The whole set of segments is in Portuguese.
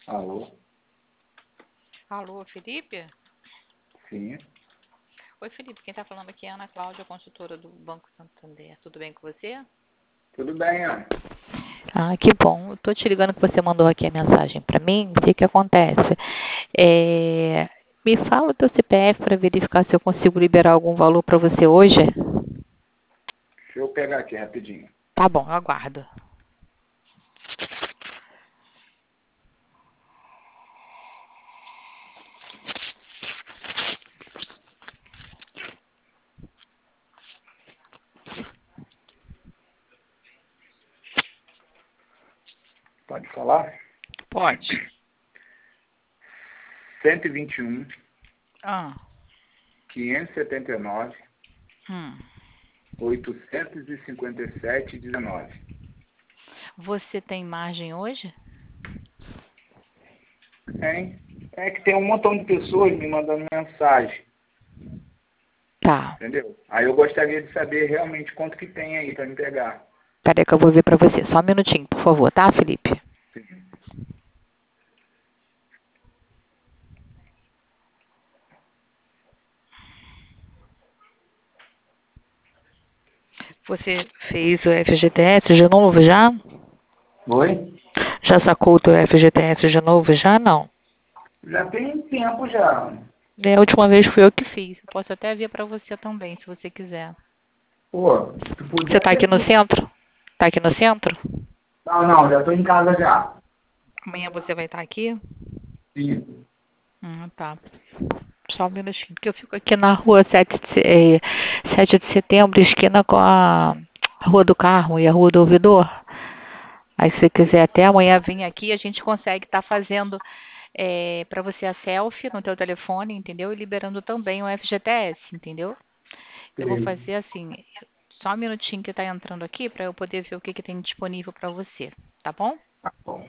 Alô? Alô, Felipe? Sim. Oi, Felipe. Quem está falando aqui é a Ana Cláudia, consultora do Banco Santander. Tudo bem com você? Tudo bem, Ana? Ah, que bom. Eu tô te ligando que você mandou aqui a mensagem para mim. O que que acontece? Me fala o teu CPF para verificar se eu consigo liberar algum valor para você hoje. Deixa eu pegar aqui rapidinho. Tá bom, eu aguardo. Pode falar? Pode. 121, Ah. 579, Hum. 857, 19. Você tem margem hoje? Hein? É que tem um montão de pessoas me mandando mensagem, Tá. entendeu? Aí eu gostaria de saber realmente quanto que tem aí para me pegar. Peraí que eu vou ver para você. Só um minutinho, por favor, tá, Felipe? Sim. Você fez o FGTS de novo já? Oi? Já sacou o teu FGTS de novo já? Não. Já tem um tempo já. A última vez fui eu que fiz. Eu posso até vir para você também, se você quiser. Pô, se Você puder tá aqui no ter... centro? Tá aqui no centro? Não, já tô em casa já. Amanhã você vai estar aqui? Sim. Tá. Só um minutinho, porque eu fico aqui na rua 7 de setembro, esquina com a Rua do Carmo e a Rua do Ouvidor. Aí se você quiser até amanhã vir aqui, a gente consegue estar fazendo para você a selfie no teu telefone, entendeu? E liberando também o FGTS, entendeu? Eu vou Sim. fazer assim, só um minutinho que está entrando aqui para eu poder ver o que tem disponível para você, tá bom? Tá bom.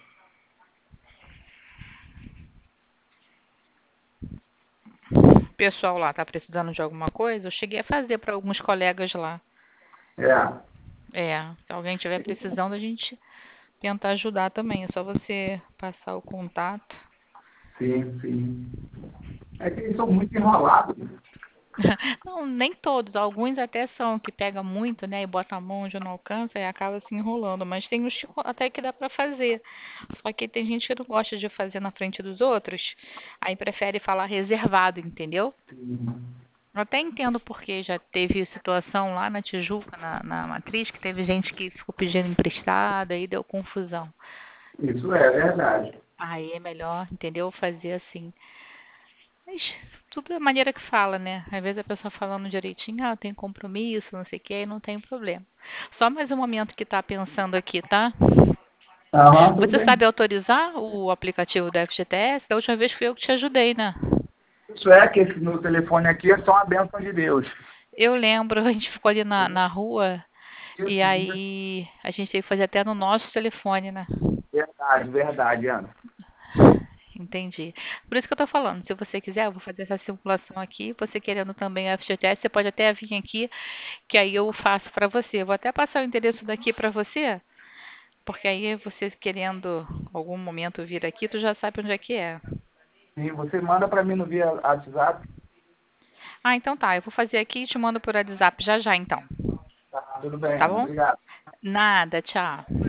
O pessoal lá tá precisando de alguma coisa? Eu cheguei a fazer para alguns colegas lá. É. Se alguém tiver precisando, a gente tenta ajudar também. É só você passar o contato. Sim, sim. É que eles são muito enrolados. Não, nem todos. Alguns até são que pega muito, né? E bota a mão onde não alcança e acaba se enrolando. Mas tem uns que até que dá para fazer. Só que tem gente que não gosta de fazer na frente dos outros. Aí prefere falar reservado, entendeu? Sim. Eu até entendo porque já teve situação lá na Tijuca, na Matriz, que teve gente que ficou pedindo emprestada e deu confusão. Isso é verdade. Aí é melhor, entendeu? Fazer assim. Mas tudo é a maneira que fala, né? Às vezes a pessoa falando direitinho, eu tenho compromisso, não sei o que, aí não tem problema. Só mais um momento que tá pensando aqui, tá? Aham, tudo Você bem. sabe autorizar o aplicativo do FGTS? Da última vez fui eu que te ajudei, né? Isso é que esse meu telefone aqui é só uma bênção de Deus. Eu lembro, a gente ficou ali na rua e Isso, aí a gente teve que fazer até no nosso telefone, né? verdade, verdade, Ana. Entendi. Por isso que eu tô falando, se você quiser, eu vou fazer essa simulação aqui. Você querendo também a FGTS, você pode até vir aqui, que aí eu faço para você. Eu vou até passar o endereço daqui para você, porque aí você querendo algum momento vir aqui, tu já sabe onde é que é. Sim, você manda para mim no via WhatsApp. Ah, então tá. Eu vou fazer aqui e te mando por WhatsApp já já, então. Tá, tudo bem, Tá Ana. bom? Obrigado. Nada, tchau.